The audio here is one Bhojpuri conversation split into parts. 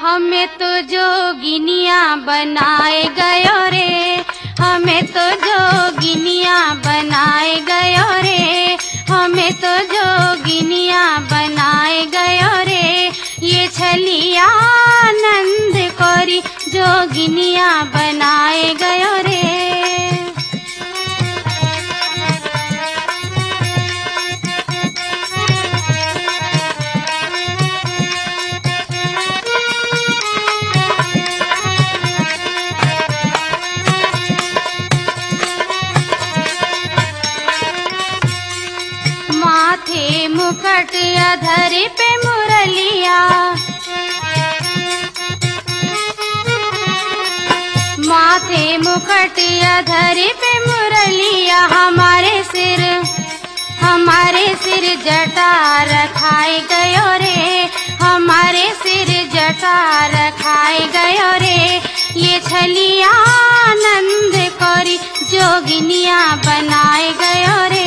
हमें तो जोगिनिया बनाए गयो रे, हमें तो जोगिनिया बनाए गयो रे, हमें तो जोगिनिया बनाए गयो रे। ये छलिया आनंद कोरी जोगिनिया बनाए गयो रे। माथे मुकुट अधर पे मुरलिया, माथे मुकुट अधर पे मुरलिया, हमारे सिर जटा रखाए गयो रे, हमारे सिर जटा रखाए गयो रे। ये छलिया आनंद कोरी जोगिनिया बनाए गयो रे।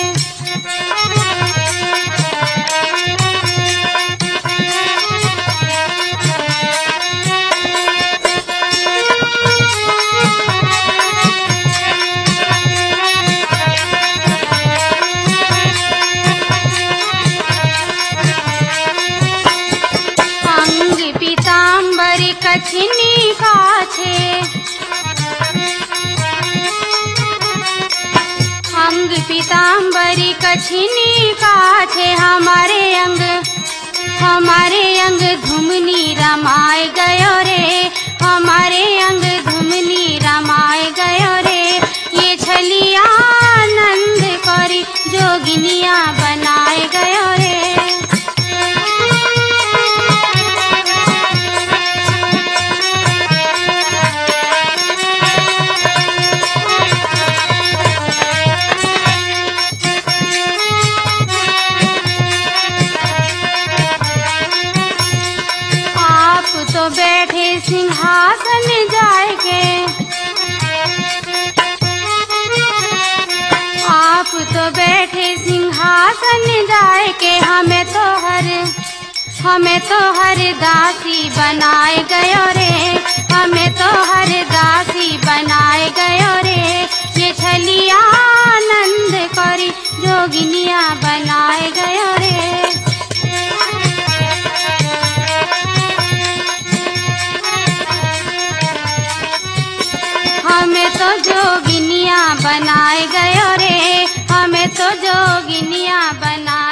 कछनी काछे अंग पीताम्बरी कछनी काछे, हमारे अंग धुमनी रमाए गयो रे, हमारे अंग धुमनी रमाए गयो रे। ये छलिया आनंद कोरी जोगिनिया बनाए गयो रे। तो बैठे सिंहासन जाए के, आप तो बैठे सिंहासन जाए के, हमें तो हर दासी बनाए गयो रे, हमें तो हर दासी बनाए गयो रे। ये छलिया आनंद कोरी जोगिनिया बनाए गयो रे। हमें तो जोगिनिया बनाए गयो रे, हमें तो जोगिनिया बनाए